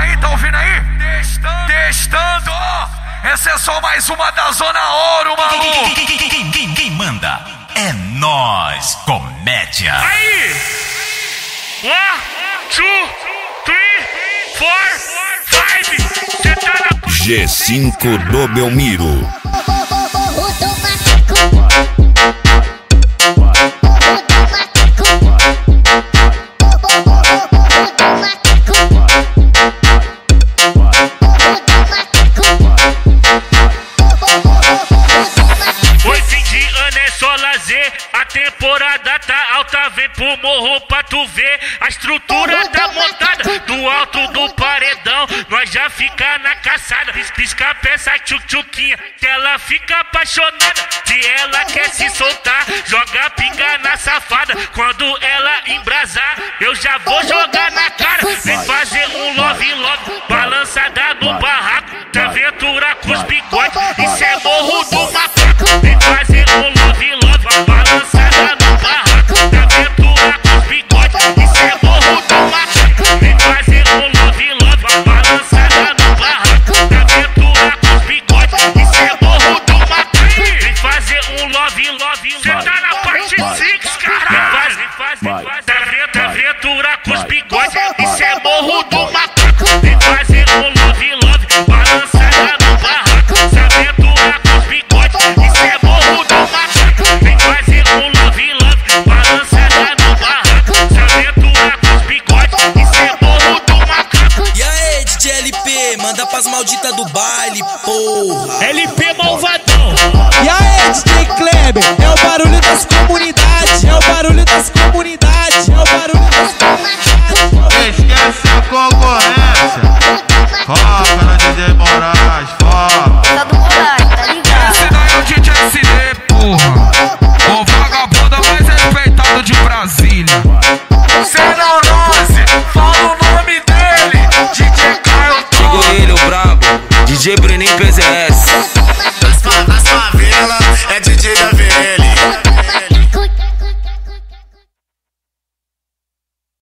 aí? Tá ouvindo aí? Testando. Essa é só mais uma da Zona Ouro, maluco. Quem manda é nós, comédia. Aí! 1, 2, 3, 4, 5. Cê tá na G5 do Belmiro. A temporada tá alta, vem pro morro pra tu ver. A estrutura tá montada do alto do paredão. Nós já fica na caçada, pisca a peça tchuc-tchuquinha, que ela fica apaixonada. Se ela quer se soltar, joga pinga na safada. Quando ela embrasar, eu já vou jogar na cara. Vem fazer um love, balançada no barraco. De aventura com os bigodes, isso é morro do macaco. Vem fazer um love, balançada no barraco. De aventura com os bigodes, isso é morro do macaco. Vem fazer um love, balançada no barraco. De aventura com os bigodes, isso é morro do macaco. Vem fazer um love, cê tá na parte 6, caralho. Vem fazer aventura com os bigodes, isso é morro do macaco. Vem fazer um love, balançada no barraco. De aventura com os bigodes, isso é morro do macaco. Vem fazer um love, balançada no barraco. De aventura com os bigodes, isso é morro do macaco. E aí, DJ LP, manda pras malditas do baile, porra. LP malvadão. E aí, DJ Kleber, é o barulho das comunidades, é o barulho das comunidades, é o barulho das comunidades. Esquece a concorrência, foca no DJ Moraes, foca. Tá do Moraes, tá ligado? Esse daí é o DJ SD, porra. O vagabundo mais respeitado de Brasília. 011,